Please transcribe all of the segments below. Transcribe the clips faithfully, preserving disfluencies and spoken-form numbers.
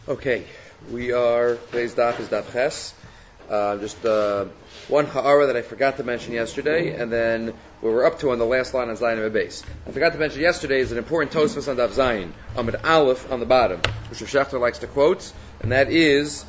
Okay, we are, today's daf is daf ches. Uh, just uh, one ha'ara that I forgot to mention yesterday, and then what we're up to on the last line on Zayin and base. I forgot to mention yesterday is an important Tosfos on daf Zayin, Amud Aleph on the bottom, which Rav Shechter likes to quote, and that is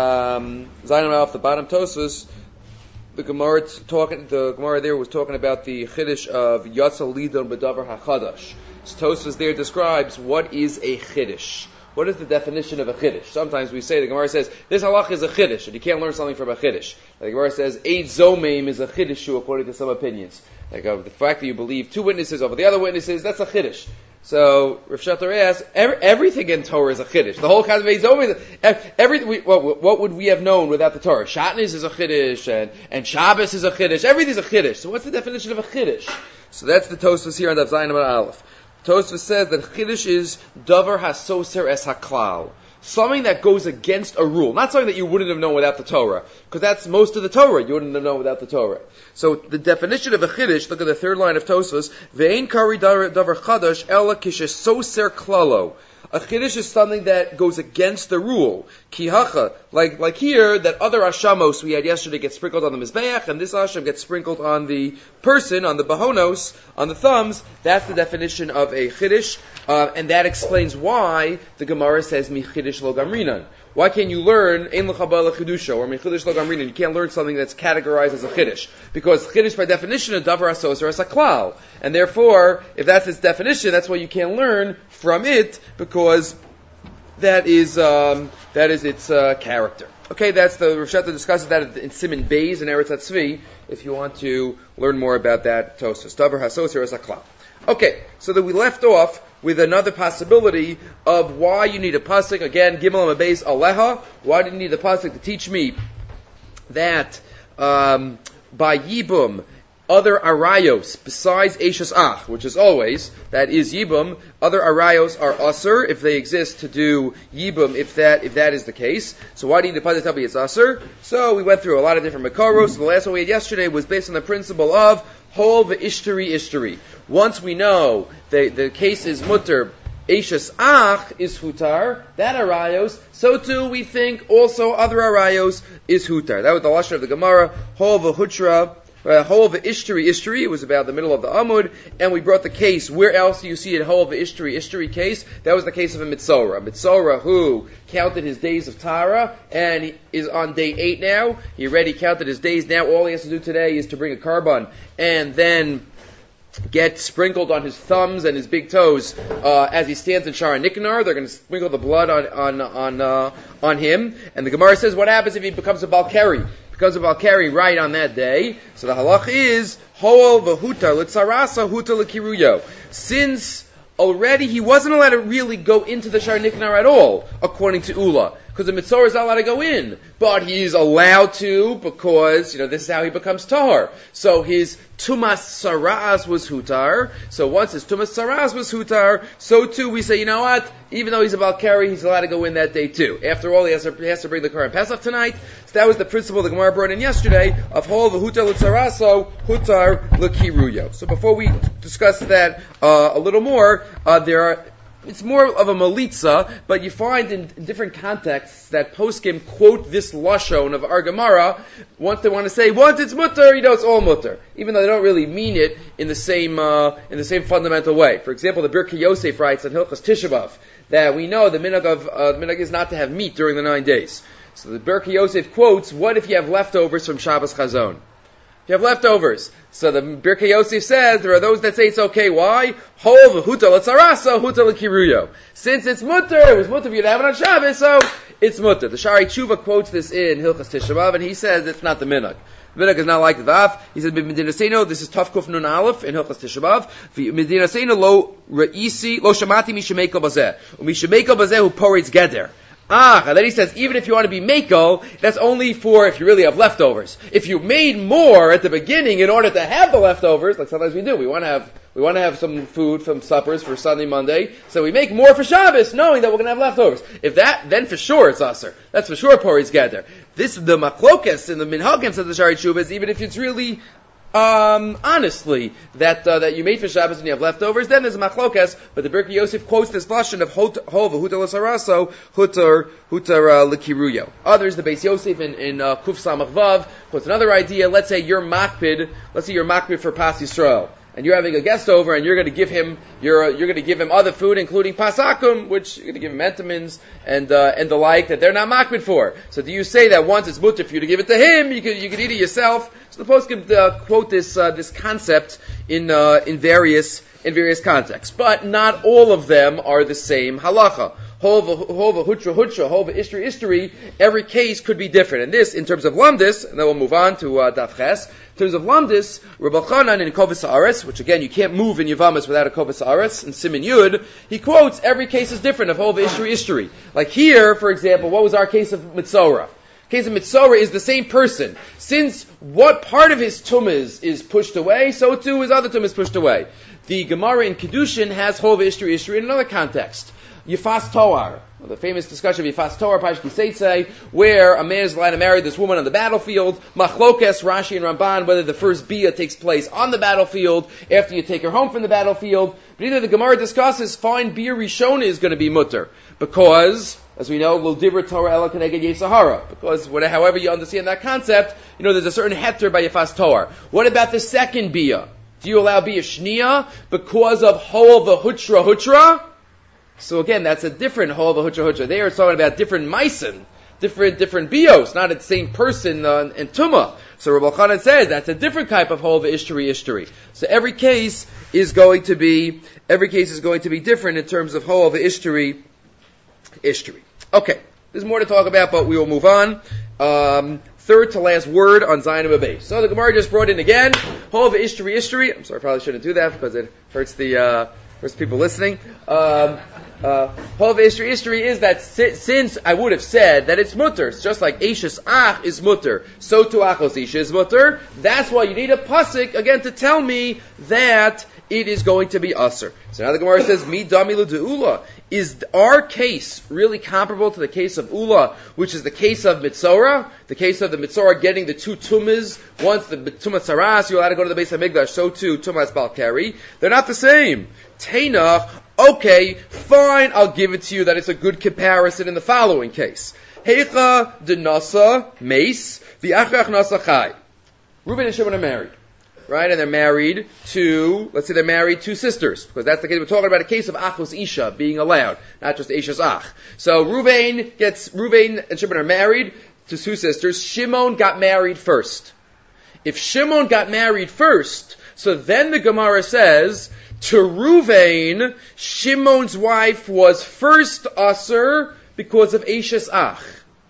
um, Zayin and Aleph, the bottom Tosfos. The Gemara talking, the Gemara there was talking about the chiddush of Yatza Lidon B'Davar HaChadash. So Tosfos there describes what is a chiddush. What is the definition of a chiddush? Sometimes we say, the Gemara says, this halach is a chiddush, and you can't learn something from a chiddush. The Gemara says, eight zomeim is a chiddush according to some opinions. Like uh, the fact that you believe two witnesses over the other witnesses, that's a chiddush. So, Rav Shechter asks, every, everything in Torah is a chiddush. The whole concept of eight zomeim, everything, we, what, what would we have known without the Torah? Shatnez is a chiddush, and, and Shabbos is a chiddush, everything's a chiddush. So what's the definition of a chiddush? So that's the Tosfos here on Daf Zayin Amud Aleph. Tosfos says that chiddush is davar hasoser es haklal, something that goes against a rule, not something that you wouldn't have known without the Torah, because that's most of the Torah you wouldn't have known without the Torah. So the definition of a chiddush, look at the third line of Tosfos, ve'ein kari davar chadash ela kishesoser klalo. A chiddush is something that goes against the rule. Kihacha, like like here, that other ashamos we had yesterday get sprinkled on the mizbeach, and this asham gets sprinkled on the person, on the bahonos, on the thumbs. That's the definition of a chiddush, uh, and that explains why the Gemara says mi chiddush lo gamrinan. Why can't you learn ein l'chabal l'chidusha or mi chiddush lo gamrinan? You can't learn something that's categorized as a chiddush, because chiddush by definition is davar asos as a klal, and therefore, if that's its definition, that's why you can't learn from it, because that is um, that is its uh, character. Okay, that's the Rav Shechter discusses that in Siman Beis and Eretz HaTzvi. If you want to learn more about that, Tosfos davar hasoser as a klal. Okay, so that we left off with another possibility of why you need a pasuk. Again, Gimel and Beis Aleha. Why do you need a pasuk to teach me that um, by Yibum, other arayos besides Eishes Ach, which is always, that is Yibum, other arayos are Asur if they exist to do Yibum if that if that is the case. So why do you need a pasuk to tell me it's Asur? So we went through a lot of different Makaros. The last one we had yesterday was based on the principle of Hol v'ishtari ishtari. Once we know the the case is mutter, Eishes Ach is hutar, that arayos, so too we think also other arayos is hutar. That was the lashon of the Gemara, Hol v'hutra, Hol v'ishtari ishtari. It was about the middle of the Amud, and we brought the case. Where else do you see it? Hol v'ishtari ishtari case? That was the case of a Mitzorah. Mitzorah who counted his days of Tara, and he is on day eight now. He already counted his days. Now all he has to do today is to bring a carbon, and then get sprinkled on his thumbs and his big toes uh, as he stands in Shara Niknar. They're going to sprinkle the blood on on on uh, on him. And the Gemara says, what happens if he becomes a Balkari? Becomes a Balkari right on that day. So the halach is Hoel v'hutar l'tzarasa hutar l'kiruyo. Since already he wasn't allowed to really go into the Shara Niknar at all, according to Ula, because the Mitzorah is not allowed to go in, but he's allowed to because, you know, this is how he becomes Tahar. So his Tumas Saraz was Hutar, so once his Tumas Saraz was Hutar, so too we say, you know what, even though he's a Balkari, he's allowed to go in that day too. After all, he has to, he has to bring the Korban Pesach tonight, so that was the principle the Gemara brought in yesterday, of Hol v'hutar l'tzaraso, Hutar l'kiruyo. So before we discuss that uh, a little more, uh, there are It's more of a malitza, but you find in, in different contexts that poskim quote this lashon of our Gemara. Once they want to say, once it's mutter, you know it's all mutter, even though they don't really mean it in the same uh, in the same fundamental way. For example, the Birkei Yosef writes on Hilchos Tisha B'Av that we know the minhag of uh, the minhag is not to have meat during the nine days. So the Birkei Yosef quotes, what if you have leftovers from Shabbos Chazon? You have leftovers. So the Birkei Yosef says there are those that say it's okay. Why? Hol v'hutar l'tzarasa, hutar l'kiruyo. Since it's mutter, it was mutter for you to have it on Shabbos, so it's mutter. The Shari Tshuva quotes this in Hilchas Tisha B'Av, and he says it's not the minhag. The minhag is not like the daf. He said, "Medina Seino." This is Tav Kuf Nun Aleph in Hilchas Tisha B'Av. Medina Seino lo reisi lo shamati mishamekel bazeh umishamekel bazeh hu poritz geder. Ah, and then he says, even if you want to be makel, that's only for if you really have leftovers. If you made more at the beginning in order to have the leftovers, like sometimes we do, we want to have we want to have some food from suppers for Sunday, Monday, so we make more for Shabbos, knowing that we're going to have leftovers. If that, then for sure it's aser. That's for sure Poritz Geder. This, the Machlokas and the Minhagim, says the Shari Tshuva, is even if it's really Um, honestly, that uh, that you made for Shabbos and you have leftovers, then there's a machlokas. But the Birkei Yosef quotes this lashon of hova hutar l'saraso hutar hutar l'kiruyo. Others, the Beis Yosef in, in uh, Kuf Samach Vav quotes another idea. Let's say you're makpid. Let's say you're makpid for Pas Yisrael, and you're having a guest over, and you're going to give him you're uh, you're going to give him other food, including pasakum, which you're going to give him entamins and uh, and the like that they're not makpid for. So do you say that once it's mutter for you to give it to him, you could you could eat it yourself? So the post could uh, quote this uh, this concept in uh, in various in various contexts, but not all of them are the same halacha. Hova, hova, hutra, hutra, hova, istri, istri. Every case could be different. And this, in terms of lamdis, and then we'll move on to uh, daf ches. In terms of lamdis, Rabbi Chanan in Kovas Haaretz, which again you can't move in Yavamas without a Kovas Haaretz, and Siman Yud, he quotes every case is different of hova, istri, istri. Like here, for example, what was our case of Mitzorah? Case of Mitzorah is the same person. Since what part of his tumah is, is pushed away, so too his other tumah is pushed away. The Gemara in Kedushin has hova, istri, istri in another context. Yifas Toar, the famous discussion of Yifas Toar, Pash Kiseitse, where a man is allowed to marry this woman on the battlefield. Machlokes, Rashi and Ramban, whether the first bia takes place on the battlefield after you take her home from the battlefield. But either the Gemara discusses fine bia rishona is going to be mutter because, as we know, Lo Divra Torah Ela Keneged Yesahara. Because whatever, however you understand that concept, you know there's a certain heter by Yifas Toar. What about the second bia? Do you allow bia shnia because of hol the hutra hutra? So again, that's a different hova hutra hutra. They are talking about different maisen, different different bios, not the same person uh, in tuma. So Rabbi Chanan says that's a different type of hova ishtari ishtari. So every case is going to be every case is going to be different in terms of hova ishtari ishtari. Okay, there's more to talk about, but we will move on. Um, third to last word on Zayin and Babei. So the Gemara just brought in again hova ishtari ishtari. I'm sorry, I probably shouldn't do that because it hurts the. Uh, First people listening. Um, uh, Hova Istri Istri is that si- since I would have said that it's mutter, it's just like Eishes Ach is mutter, so to Achos Isha is mutter, that's why you need a pasuk, again, to tell me that it is going to be usher. So now the Gemara says, Mi damilu de'ula. Is our case really comparable to the case of Ula, which is the case of Mitzorah? The case of the Mitzorah getting the two tumas. Once the Tumah Saras, you're allowed to go to the Beis HaMikdash, so too Tumas Balkari. They're not the same. Tainach, okay, fine, I'll give it to you that it's a good comparison in the following case. Heicha de Nasa Mace, v'achach Nasa Chai. Reuben and Shimon are married. Right, and they're married to, let's say they're married to sisters, because that's the case. We're talking about a case of Achos Isha being allowed, not just Isha's Ach. So Ruvain gets, Ruvain and Shimon are married to two sisters. Shimon got married first. If Shimon got married first, so then the Gemara says, to Ruvain, Shimon's wife was first Aser because of Isha's Ach.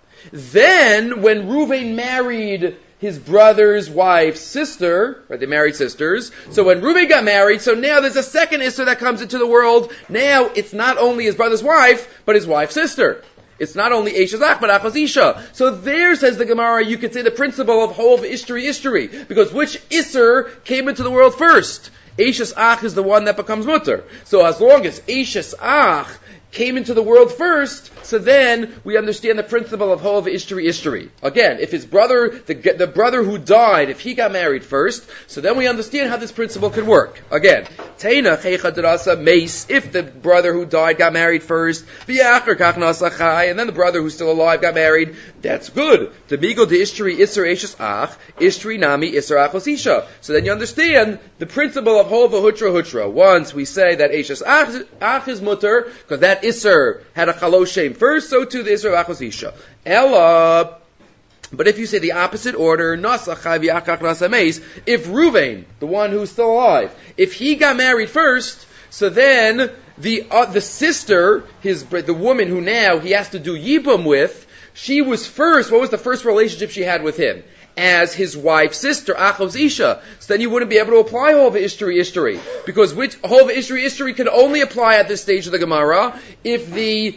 Then, when Ruvain married his brother's wife's sister, right, they married sisters. So when Reuben got married, so now there's a second Isser that comes into the world. Now it's not only his brother's wife, but his wife's sister. It's not only Eishes Ach, but Achos Isha. So there, says the Gemara, you could say the principle of Hov Ishtari Ishtari. Because which Isser came into the world first? Eishes Ach is the one that becomes mutter. So as long as Eishes Ach came into the world first, so then we understand the principle of Hov Ishtari Ishtari. Again, if his brother, the, the brother who died, if he got married first, so then we understand how this principle can work. Again, Teina Cheicha Derasa Mace, if the brother who died got married first, V'yachar Kach Nasa Chai, and then the brother who's still alive got married, that's good. Demigo de Ishtari Isser Eishes Ach, Ishtari Nami Isser Achos Isha. So then you understand the principle of Hov Hutra Hutra. Once we say that Eishes Ach, Ach is mutter, because that Isser had a Chaloshem first, so too the Isser of Achos Isha. Ella, but if you say the opposite order, Nasa Chai V'yachach Nasa Meis, if Ruvain, the one who's still alive, if he got married first, so then the uh, the sister, his the woman who now he has to do Yibum with, she was first, what was the first relationship she had with him? As his wife's sister, Achos Isha. So then you wouldn't be able to apply Hova Ishtari Ishtari. Because which Hova Ishtari Ishtari can only apply at this stage of the Gemara if the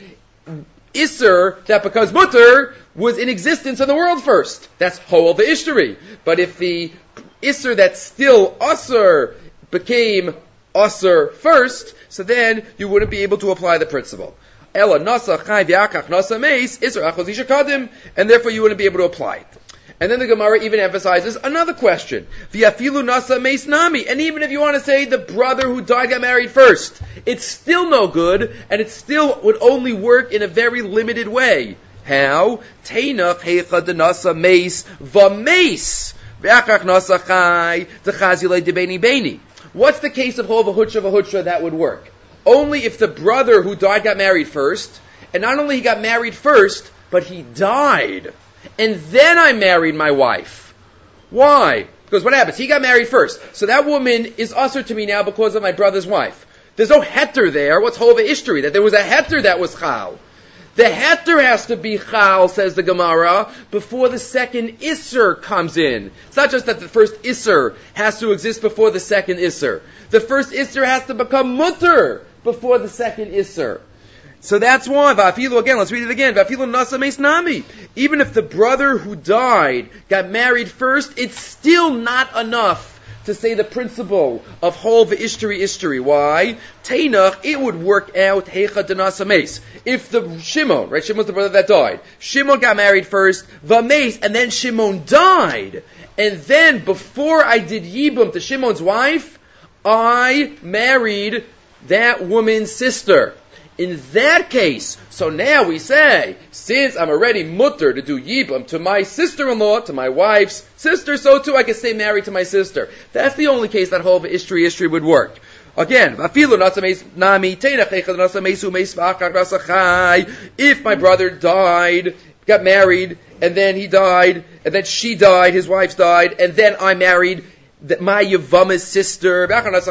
Isser that becomes mutter was in existence in the world first. That's Hova Ishtari. But if the Isser that's still Usser became Usser first, so then you wouldn't be able to apply the principle. Ella Nasa Chai V'yachach Nasa Meis Isser Achos Isha Kadim, and therefore you wouldn't be able to apply it. And then the Gemara even emphasizes another question. V'afilu nasa meis nami. And even if you want to say the brother who died got married first, it's still no good, and it still would only work in a very limited way. How? Teinach heicha denasa meis v'meis. V'achach nasa chai d'chazilei debeni beni. What's the case of hol v'hutra v'hutra that would work? Only if the brother who died got married first, and not only he got married first, but he died. And then I married my wife. Why? Because what happens? He got married first. So that woman is usher to me now because of my brother's wife. There's no heter there. What's hova ishtri? That there was a heter that was chal. The heter has to be chal, says the Gemara, before the second isser comes in. It's not just that the first isser has to exist before the second isser. The first isser has to become mutter before the second isser. So that's why, Va'afilu, again, let's read it again. Va'afilu nasa meis nami. Even if the brother who died got married first, it's still not enough to say the principle of hol v'ishtari ishtari. Why? Teinach, it would work out heicha denasa meis. If the Shimon, right, Shimon's the brother that died. Shimon got married first, v'meis, and then Shimon died. And then, before I did yibum to Shimon's wife, I married that woman's sister. In that case, so now we say, since I'm already mutter to do yibum to my sister-in-law, to my wife's sister, so too I can stay married to my sister. That's the only case that hol v'ishtri ishtri would work. Again, if my brother died, got married, and then he died, and then she died, his wife died, and then I married my Yavama's sister, then hol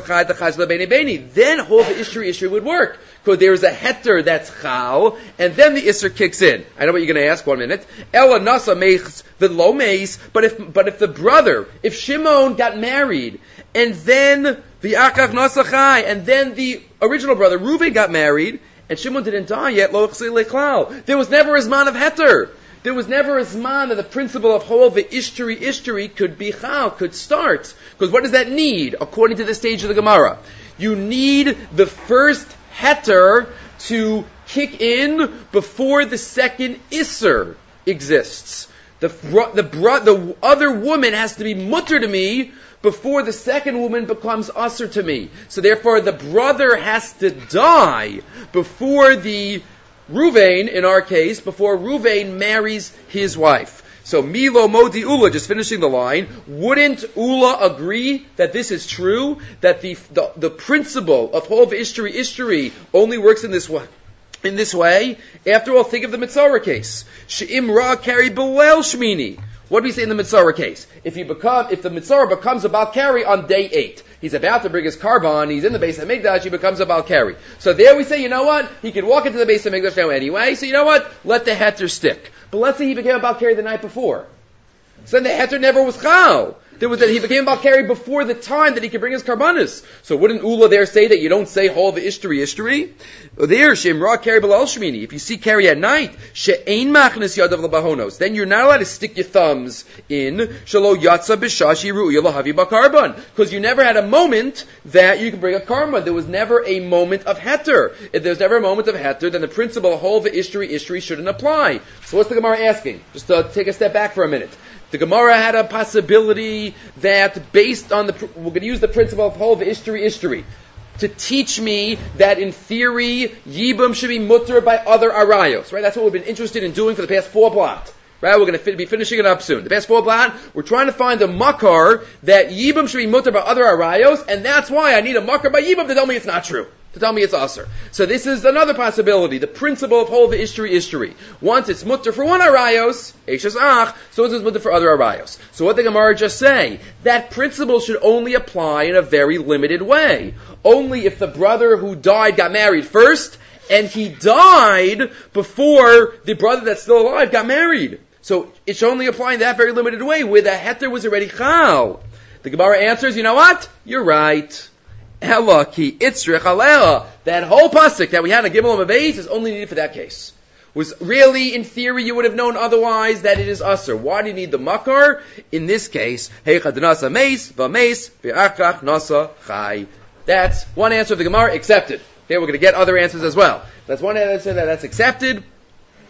v'ishtri ishtri would work. Because there's a heter that's chal, and then the isser kicks in. I know what you're going to ask. One minute. Ella nasa meis v'lo meis. But if but if the brother, if Shimon got married, and then the akach nasa chai, and then the original brother Reuven got married, and Shimon didn't die yet, lo chsi leklal. There was never a zman of heter. There was never a zman that the principle of hol v'ishtari ishtari could be chal, could start. Because what does that need? According to the stage of the Gemara, you need the first heter to kick in before the second isser exists. The the the other woman has to be mutter to me before the second woman becomes usher to me. So therefore, the brother has to die before the Ruvain, in our case, before Ruvain marries his wife. So Milo Modi Ula, just finishing the line, wouldn't Ula agree that this is true? That the the, the principle of hol v'ishtari ishtari only works in this way? In this way? After all, think of the Mitzorah case. She'im ra kari belel shmini. What do we say in the Mitzorah case? If you become, if the Mitzorah becomes a Balkari on day eight, he's about to bring his carbon, he's in the base of Mikdash, he becomes a Balkari. So there we say, you know what? He can walk into the base of Mikdash now anyway, so you know what? Let the heter stick. But let's say he became a Balkari the night before. So then the heter never was chal. There was that he became Balkari before the time that he could bring his karbanis. So wouldn't Ula there say that you don't say hol v'ishtari ishtari? There, she'imra kari b'lal shmini. If you see kari at night, she'ein machnes yadav l'bahonos. Then you're not allowed to stick your thumbs in shelo yatsa b'shashi ru'ya lahavi b'karban. Because you never had a moment that you could bring a karban. There was never a moment of heter. If there's never a moment of heter, then the principle of hol v'ishtari ishtari shouldn't apply. So what's the Gemara asking? Just to take a step back for a minute. The Gemara had a possibility that based on the, we're going to use the principle of hol v'ishtari ishtari to teach me that in theory, yibum should be mutter by other arayos, right? That's what we've been interested in doing for the past four blot, right? We're going to fi- be finishing it up soon. The past four blot, we're trying to find a makar that yibum should be mutter by other arayos, and that's why I need a makar by yibum to tell me it's not true. To tell me it's aser. So this is another possibility. The principle of hol v'ishtari ishtari. Once it's mutter for one arayos, eishes ach, so it's mutter for other arayos. So what did the Gemara just say? That principle should only apply in a very limited way. Only if the brother who died got married first, and he died before the brother that's still alive got married. So it should only apply in that very limited way, where the heter was already chal. The Gemara answers, you know what? You're right. Ella ki itzrich aleha. That whole pasuk that we had in Gimel Mabeis is only needed for that case. Was really, in theory, you would have known otherwise that it is aser. Why do you need the makar? In this case, heicha denasa meis v'meis v'achach nasa chai. That's one answer of the Gemara accepted. Okay, we're going to get other answers as well. That's one answer that that's accepted.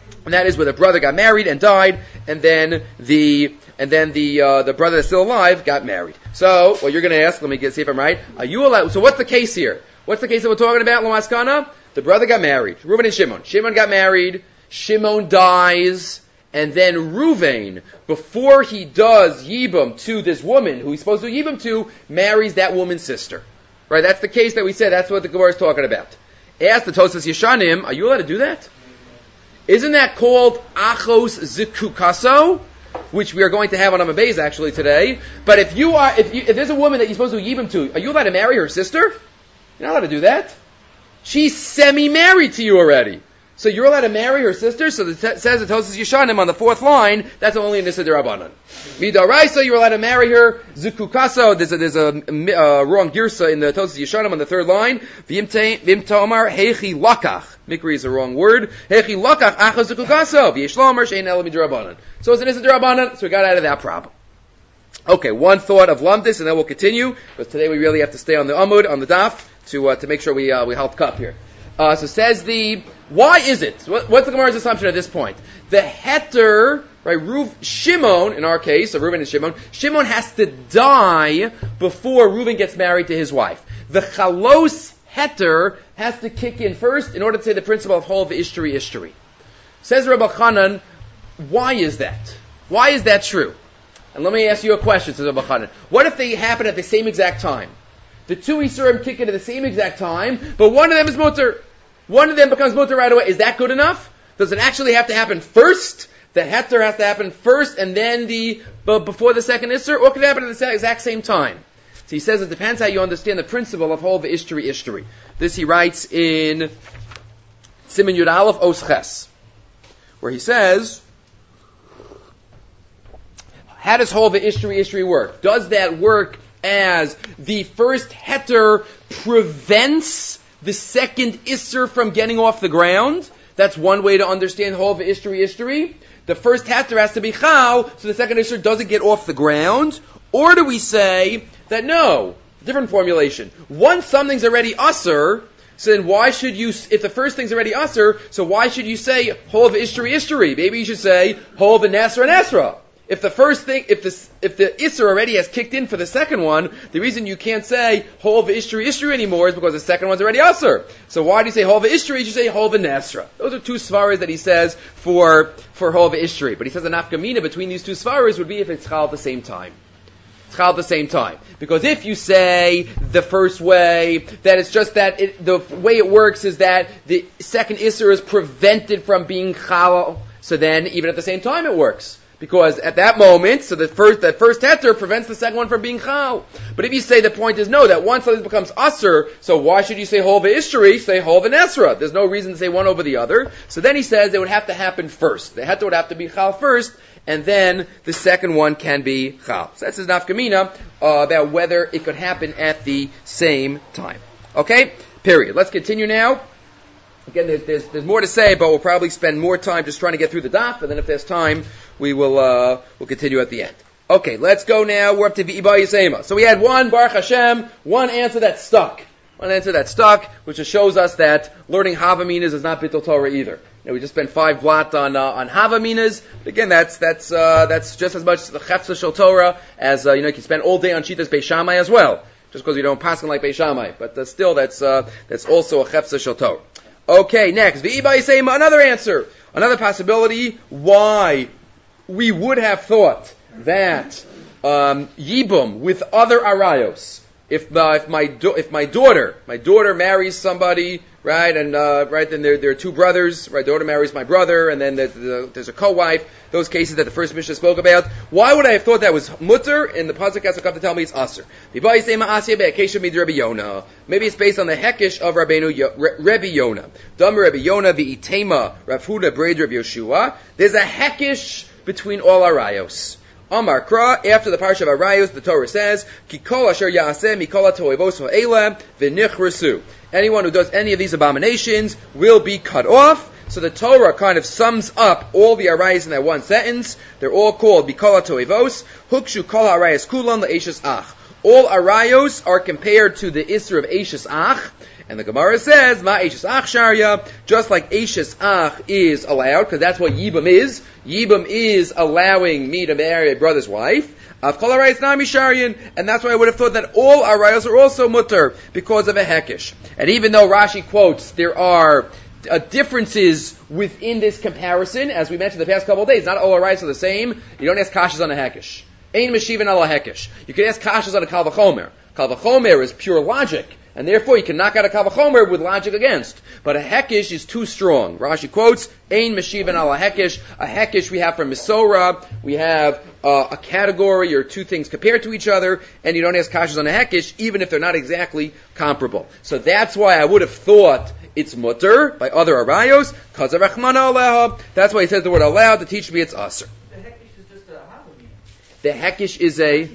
And that is where the brother got married and died, and then the and then the uh, the brother that's still alive got married. So, what you're going to ask, let me get, see if I'm right. Are you allowed? So, what's the case here? What's the case that we're talking about? Lamaskana? The brother got married. Reuven and Shimon. Shimon got married. Shimon dies, and then Reuven, before he does yibum to this woman who he's supposed to yibum to, marries that woman's sister. Right? That's the case that we said. That's what the Gemara is talking about. Ask the Tosas Yeshanim, are you allowed to do that? Isn't that called achos zikukaso, which we are going to have on Amabez actually today? But if you are, if, you, if there's a woman that you're supposed to yibum to, are you allowed to marry her sister? You're not allowed to do that. She's semi-married to you already. So you're allowed to marry her sister? So it says it Tosas Yeshanim on the fourth line, that's only in Nisa D'Rabbanan. Midaraisa, you're allowed to marry her. Zukukaso, there's a, there's a uh, wrong girsa in the Tosas Yeshanim on the third line. Vim Tomar, Hechi Lakach. Mikri is the wrong word. Hechi Lakach, Acha Zukukaso. V'yeshlamar, Shein Ela Mid'Rabbanan. So it's a Nisa D'Rabbanan, so we got out of that problem. Okay, one thought of Lumdis, and then we'll continue, because today we really have to stay on the Amud, on the Daf, to uh, to make sure we uh, we help cup here. Uh, so says the, why is it? What, what's the Gemara's assumption at this point? The heter, right, Ruv, Shimon, in our case, so Reuven and Shimon, Shimon has to die before Reuven gets married to his wife. The chalos heter has to kick in first in order to say the principle of whole v'ishtari ishtari. Says Rabbi Chanan, why is that? Why is that true? And let me ask you a question, says Rabbi Chanan. What if they happen at the same exact time? The two Isurim kick in at the same exact time, but one of them is mutter. One of them becomes mutter right away. Is that good enough? Does it actually have to happen first? The heter has to happen first, and then the but before the second Isur, or could it happen at the exact same time? So he says it depends how you understand the principle of whole v'ishtari ishtari. This he writes in Siman Yud Aleph Os Ches, where he says, how does whole v'ishtari ishtari work? Does that work as the first heter prevents the second Isser from getting off the ground? That's one way to understand whole v'ishtari ishtari. The first heter has to be chal, so the second Isser doesn't get off the ground. Or do we say that no, different formulation. Once something's already usser, so then why should you, if the first thing's already usser, so why should you say whole v'ishtari ishtari? Maybe you should say whole v'nesra nesra. If the first thing, if the if the Isser already has kicked in for the second one, the reason you can't say Hol v'Ishtari Ishtari anymore is because the second one's already Isser. So why do you say Hol v'Ishtari? You should say Hol v'Nesra. Those are two svaras that he says for for Hol v'Ishtari. But he says the nafkamina between these two svaras would be if it's chal at the same time. It's chal at the same time. Because if you say the first way, that it's just that it, the way it works is that the second Isser is prevented from being chal, so then even at the same time it works. Because at that moment, so the first, that first heter prevents the second one from being chal. But if you say the point is no, that once something becomes usser, so why should you say hol v'ishtari? Say hol v'nesra. There's no reason to say one over the other. So then he says it would have to happen first. The heter would have to be chal first, and then the second one can be chal. So that's his nafkamina uh, about whether it could happen at the same time. Okay? Period. Let's continue now. Again, there's, there's, there's more to say, but we'll probably spend more time just trying to get through the daf, and then if there's time, we will uh, we'll continue at the end. Okay, let's go now. We're up to V'iba Yisema. So we had one, Baruch Hashem, one answer that stuck. One answer that stuck, which just shows us that learning Havaminas is not Bittul Torah either. You know, we just spent five blot on uh, on Havaminas. Again, that's that's uh, that's just as much the Chefza Shel Torah as uh, you know. You can spend all day on Shitas Beis Shammai as well, just because you don't pass like Beis Shammai. But uh, still, that's uh, that's also a Chefza Shel Torah. Okay, next, V'iba Yisema, another answer, another possibility why we would have thought that um, Yibum with other arayos. If uh, if my do- if my daughter my daughter marries somebody, right, and uh, right, then there there are two brothers, right? Daughter marries my brother, and then there's, there's a co-wife. Those cases that the first Mishnah spoke about. Why would I have thought that was mutter? And the pasuk has to come to tell me it's aser. Maybe it's based on the hekish of Rabbeinu Yo- Re- Rebbe Yonah. Dam Rebbe Yonah v'itema Rav Huda Braid Rebbe Yoshua. There's a hekish between all arayos. Amar Kra, after the parsha of Arayos, the Torah says, Kikol asher ya'aseh mikol ha'toivos ha'ela v'nichresu. Anyone who does any of these abominations will be cut off. So the Torah kind of sums up all the arayos in that one sentence. They're all called Mikol ha'toivos, Hukshu kol ha'arayos kulan la'eshes ach. All arayos are compared to the Isra of Eshes ach, And the Gemara says, Ma Eishes Ach Sharia, just like Eishes Ach is allowed, because that's what Yibam is. Yibam is allowing me to marry a brother's wife. Av Kol Arayos Nami Sharian, and that's why I would have thought that all Arayos are also mutter, because of a Hekesh. And even though Rashi quotes, there are uh, differences within this comparison, as we mentioned the past couple of days, not all Arayos are the same. You don't ask Kashas on a Hekesh. Ein Meshivan ala Hekesh. You can ask Kashas on a Kal V'chomer. Kal V'chomer is pure logic. And therefore, you can knock out a Kal V'chomer with logic against. But a Hekesh is too strong. Rashi quotes, Ein Meshivan ala Hekesh. A Hekesh we have from Misora. We have uh, a category or two things compared to each other. And you don't ask Kashas on a Hekesh, even if they're not exactly comparable. So that's why I would have thought it's mutter by other Arayos. Because of Rachmana Aleha. That's why he says the word allowed to teach me it's aser. The Hekesh is just a Havamina. The Hekesh is a...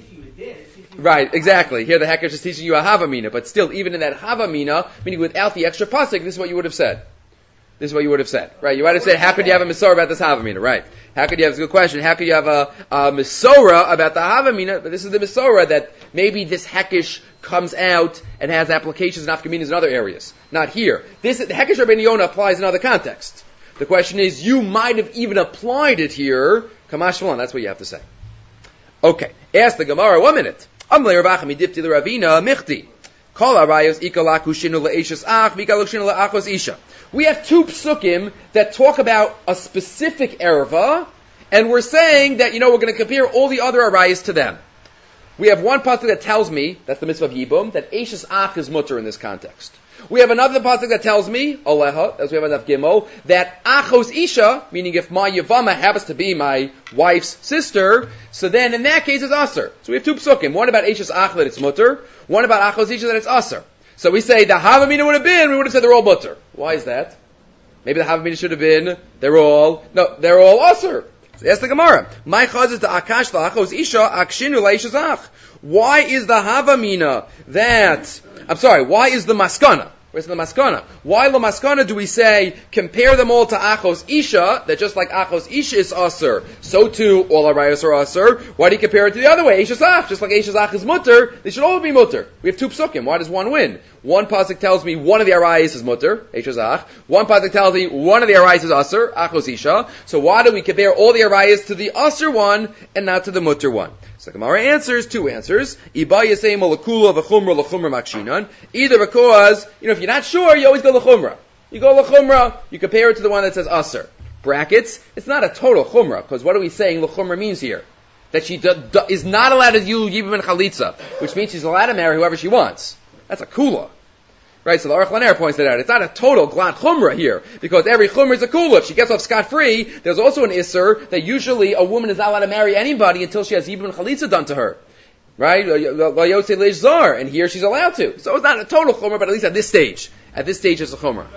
Right, exactly. Here the Hekesh is teaching you a Havamina, but still, even in that Havamina, meaning without the extra pasuk, this is what you would have said. This is what you would have said. Right, you would have said, how could you have a Masorah about this Havamina? Right. How could you have, it's a good question, how could you have a, a Masorah about the Havamina? But this is the Masorah that maybe this Hekesh comes out and has applications and Afkaminas in other areas. Not here. This, the Hekesh Rabbeinu Yonah applies in other contexts. The question is, you might have even applied it here. Kamash Malan, that's what you have to say. Okay. Ask the Gemara, one minute. Amle Ravachim idipti l'Ravina michti. Kol arayos ikalaku shinu le'eshes ach v'ikalaku shinu le'achos isha. We have two psukim that talk about a specific erva, and we're saying that, you know, we're going to compare all the other arayos to them. We have one pasuk that tells me, that's the mitzvah of Yibum, that eshes ach is mutter in this context. We have another pasuk that tells me, Aleha, as we have enough Gimel, that Achos Isha, meaning if my Yavama happens to be my wife's sister, so then in that case it's Aser. So we have two psukim, one about Eshes Ach that it's mutter, one about Achos Isha that it's Aser. So we say the Havamina would have been, we would have said they're all mutter. Why is that? Maybe the Havamina should have been, they're all, no, they're all Aser. So ask the Gemara. My chaz is the Akash Achos Isha Akshinu Le'eshes Ach. Why is the Havamina that, I'm sorry, why is the Maskana? Where's the Maskana? Why the Maskana do we say, compare them all to Achos Isha, that just like Achos Isha is Aser, so too all Arayos are Aser. Why do you compare it to the other way? Eshes Ach, just like Eshes Ach is mutter, they should all be mutter. We have two psukim. Why does one win? One pasuk tells me one of the Arayos is mutter, Eshes Ach. One pasuk tells me one of the Arayos is Aser, Achos Isha. So why do we compare all the Arayos to the Aser one and not to the mutter one? So Gemara answers, two answers. Either because, you know, if you're not sure, you always go l'chumra. You go l'chumra, you compare it to the one that says aser. Brackets, it's not a total chumra, because what are we saying l'chumra means here? That she do, do, is not allowed to use yibum and chalitza, which means she's allowed to marry whoever she wants. That's a kula. Right, so the Aruch LaNer points it out. It's not a total glat chumra here, because every chumra is a kula. If she gets off scot-free, there's also an isser that usually a woman is not allowed to marry anybody until she has yibum and chalitza done to her. Right? And here she's allowed to. So it's not a total chumra, but at least at this stage. At this stage it's a chumra.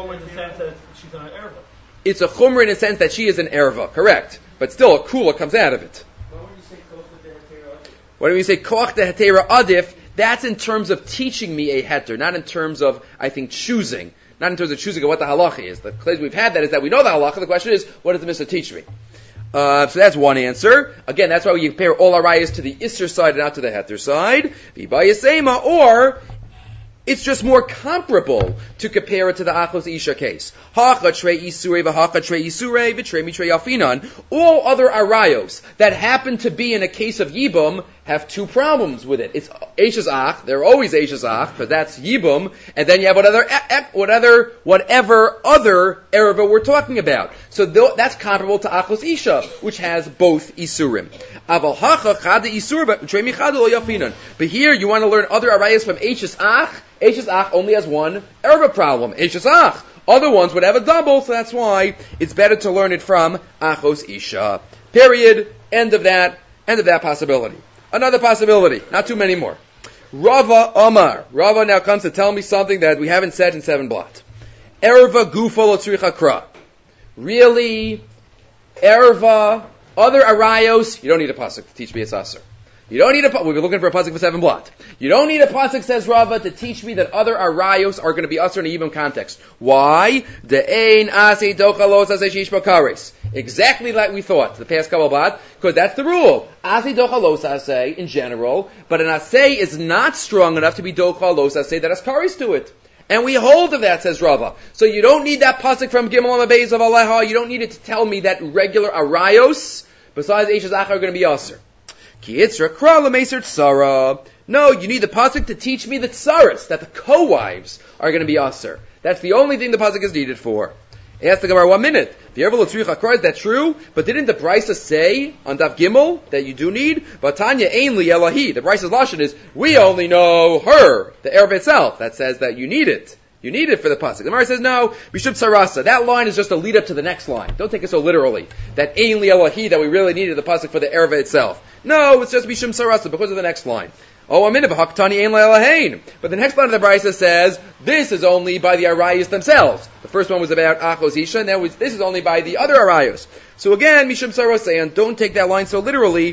It's a chumra in the sense that she is an erva, correct. But still a kula comes out of it. What do you say koach de hetera adif? That's in terms of teaching me a heter, not in terms of, I think, choosing. Not in terms of choosing what the halacha is. The place we've had that is that we know the halacha. The question is, what does the mitzvah teach me? Uh, so that's one answer. Again, that's why we compare all our rayas to the isser side and not to the heter side. V'bayasema, or it's just more comparable to compare it to the Achos Isha case. Hacha trei isurei v'hacha trei isurei v'trei mitrei afinan. All other arayos that happen to be in a case of Yibum have two problems with it. It's Eshes Ach, they're always Eshes Ach, because that's Yibum, and then you have whatever, whatever, whatever other Ereva we're talking about. So that's comparable to Achos Isha, which has both Isurim. Aval hacha chada isur v'trei michad lo yafinan. But here you want to learn other arayos from Eshes Ach. Eshes Ach only has one Ereva problem, Eshes Ach. Other ones would have a double, so that's why it's better to learn it from Achos Isha. Period. End of that. End of that possibility. Another possibility. Not too many more. Rava Amar. Rava now comes to tell me something that we haven't said in seven blot. Erva gufa lo tzricha kra. Really? Erva, other arayos, you don't need a pasuk to teach me it's aser. You don't need a, we've been looking for a pasuk for seven blot. You don't need a pasuk, says Rava, to teach me that other arayos are going to be aser in a Yibum context. Why? De'ein asi dochalos asay shish bakares. Exactly like we thought the past couple of blot, because that's the rule. Asi dochalos asay in general, but an asay is not strong enough to be dochalos asay that has kares to it. And we hold of that, says Rava. So you don't need that pasuk from Gimel Amabeis of Aleha. You don't need it to tell me that regular arayos, besides Eish Zachar, are going to be aser. Ki itzra kra l'meiser tsara. No, you need the pasuk to teach me the tsaras, that the co-wives are going to be aser. That's the only thing the pasuk is needed for. Ask the Gemara, one minute. The Ervel of Tzricha Kra, is that true? But didn't the Brisa say on Daf Gimel that you do need? But Tanya Ein Li Elahi. The Brisa's lashon is, we only know her, the Erv itself. That says that you need it. You need it for the pasuk. The Gemara says no. Bishub Sarasa. That line is just a lead up to the next line. Don't take it so literally. That Ein Li Elahi, that we really needed the pasuk for the Erv itself. No, it's just Bishub Sarasa because of the next line. Oh, a minute, but the next line of the Brisa says, this is only by the Arayos themselves. The first one was about Achos Isha, and that was, this is only by the other Arayos. So again, Mishum Sarosayan, don't take that line so literally.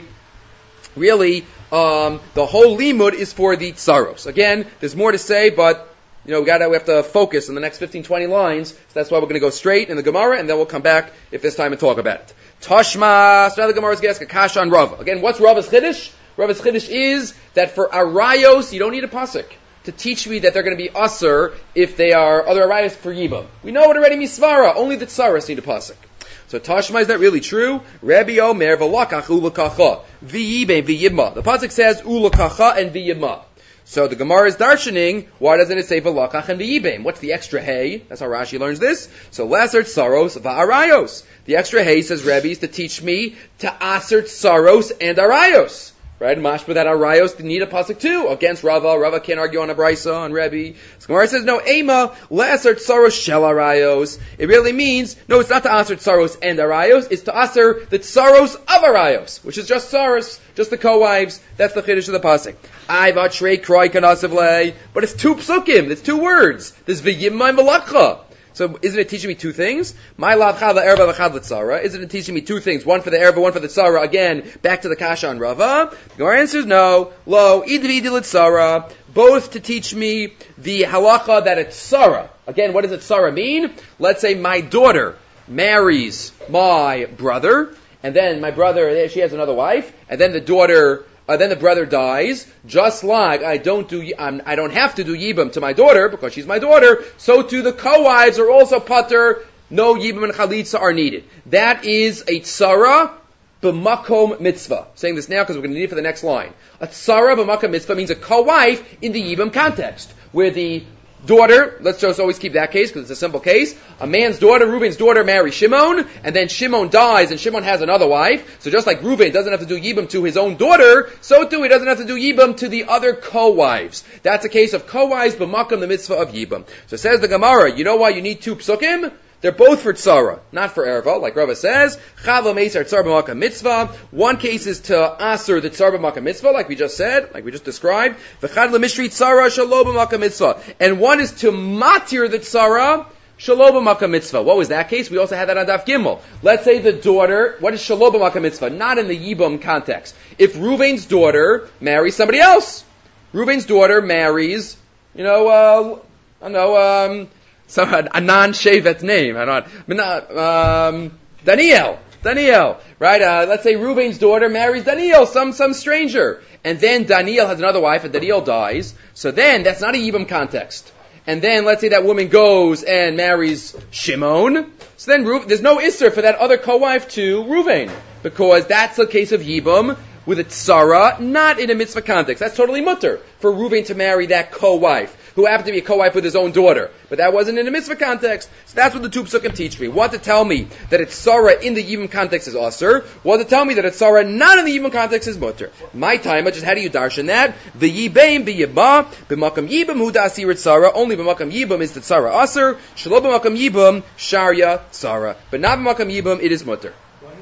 Really, um, the whole limud is for the Tsaros. Again, there's more to say, but, you know, we gotta, we have to focus on the next fifteen, twenty lines, so that's why we're gonna go straight in the Gemara, and then we'll come back, if there's time, and talk about it. Tashma, so now the Gemara's gonna ask a kasha on Rava. Again, what's Rava's Chiddush? Rava's Chiddush is that for Arayos, you don't need a pasuk to teach me that they're going to be Aser if they are other Arayos for Yibam. We know it already, Misvara. Only the Tsaras need a pasuk. So Tashma, is that really true? Rabbi Omer v'lakach ulakacha v'yibem v'yibma. The pasuk says ulakacha and v'yibma. So the Gemara is darshaning, why doesn't it say v'lakach and v'yibem? What's the extra hay? That's how Rashi learns this. So Laser Tsaros v'Arayos. The extra hay, says Rabbi, is to teach me to Aser Tsaros and Arayos. Right, mashma that Arayos need a pasuk too against Rava. Rava can't argue on a brisa on Rebbe. So Gemara says no. Ema le'aser tsaros shel Arayos. It really means no. It's not to aser tsaros and Arayos. It's to aser the tsaros of Arayos, which is just tsaros, just the co-wives. That's the chiddush of the pasuk. I've shrei kroi kanasivlei, but it's two psukim. It's two words. There's v'yimma and v'lakcha. So isn't it teaching me two things? My lav chad la'erba v'chad l'tzara. Isn't it teaching me two things? One for the erba, one for the tzara. Again, back to the kasha on Rava. The Gemara answers no. Lo, idvi di l'tzara. Both to teach me the halacha that it's tzara. Again, what does it tzara mean? Let's say my daughter marries my brother, and then my brother, she has another wife, and then the daughter... Uh, then the brother dies, just like I don't do, um, I don't have to do yibam to my daughter because she's my daughter. So too the co-wives are also pater. No yibam and chalitza are needed. That is a tzara b'makom mitzvah. Saying this now because we're going to need it for the next line. A tzara b'makom mitzvah means a co-wife in the yibam context, where the daughter, let's just always keep that case because it's a simple case. A man's daughter, Reuben's daughter, marries Shimon, and then Shimon dies, and Shimon has another wife. So just like Reuben doesn't have to do yibam to his own daughter, so too he doesn't have to do yibam to the other co-wives. That's a case of co-wives b'makam, the mitzvah of yibam. So says the Gemara, you know why you need two psukim? They're both for tzara, not for erva, like Rava says. Chava meisar tzar b'makam mitzvah. One case is to aser the tzar b'makam mitzvah, like we just said, like we just described. V'chad lemishri tzara shalo b'makam mitzvah. And one is to matir the tzara shalo b'makam mitzvah. What was that case? We also had that on Daf Gimel. Let's say the daughter, what is shalo b'makam mitzvah? Not in the yibam context. If Reuven's daughter marries somebody else, Reuven's daughter marries, you know, uh, I don't know, um, some, a non-shevet name. I don't um, Daniel. Daniel. Right? Uh, let's say Reuben's daughter marries Daniel, some, some stranger. And then Daniel has another wife and Daniel dies. So then, that's not a Yibam context. And then, let's say that woman goes and marries Shimon. So then, Reuven, there's no Isser for that other co-wife to Reuven. Because that's a case of Yibam with a tzara, not in a mitzvah context. That's totally mutter for Reuven to marry that co-wife, who happened to be a co-wife with his own daughter. But that wasn't in a mitzvah context. So that's what the two psukim teach me. One to tell me that it's tzara in the yibam context is aser. One to tell me that it's tzara not in the yibam context is mutter. My time, just how do you darshan that? The yibam, the yibba, b'makam yibam, hu da'asir tzara. Only b'makam yibam is the tzara aser. Shelo b'makam yibam, sharya tzara. But not b'makam yibam, it is mutter.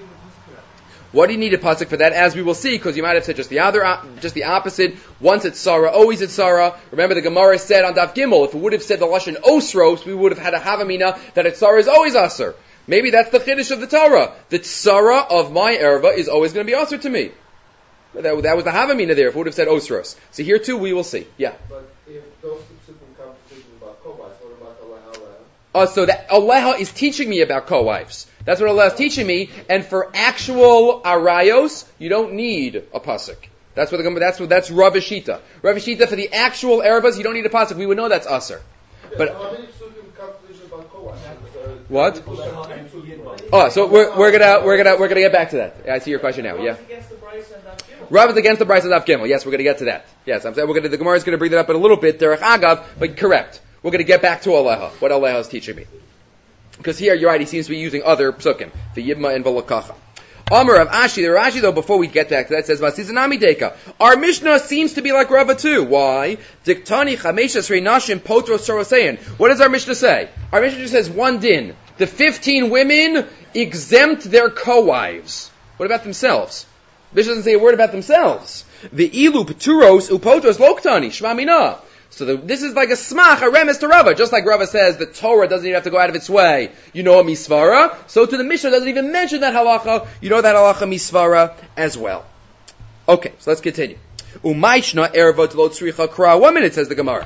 What do you need a pasuk for that? As we will see, because you might have said just the other, just the opposite. Once it's Sarah, always it's Sarah. Remember the Gemara said on Daf Gimel, if it would have said the Lashon Osros, we would have had a Havamina that it's Sarah is always Aser. Maybe that's the Chiddush of the Torah. The Tzara of my erva is always going to be Aser to me. That, that was the Havamina there, if it would have said Osros. So here too, we will see. Yeah. But if those two conversations about co-wives, what about Aleha Aleha? Uh, so that Aleha is teaching me about co-wives. That's what Allah is teaching me. And for actual arayos, you don't need a pasuk. That's what the, that's what that's Rav Shita. Rav Shita for the actual ervas, you don't need a pasuk. We would know that's aser. But what? Oh, so we're we're gonna we're gonna we're gonna get back to that. I see your question now. Yeah. Rav is against the Bryce and Daf Gimel. Yes, we're gonna get to that. Yes, I'm saying we're gonna. The Gemara is gonna bring that up in a little bit. Derech Agav, but correct. We're gonna get back to Aleha. What Aleha is teaching me. Because here, you're right, he seems to be using other psukim, the Yibma and Volakacha. Amar of Ashi, the Rashi though, before we get back to that, says, Vasizanami Deka. Our Mishnah seems to be like Rava too. Why? Diktani Chameshas Reinashim Potros Sorosein. What does our Mishnah say? Our Mishnah just says one din. The fifteen women exempt their co-wives. What about themselves? Mishnah doesn't say a word about themselves. The Ilu Peturos Upotros Loktani, Shmamina. So the, this is like a smach, a remes to Rava. Just like Rava says the Torah doesn't even have to go out of its way. You know a misvara. So to the Mishnah doesn't even mention that halacha. You know that halacha misvara as well. Okay, so let's continue. Umayshna erva to lo tzricha kra. One minute, says the Gemara.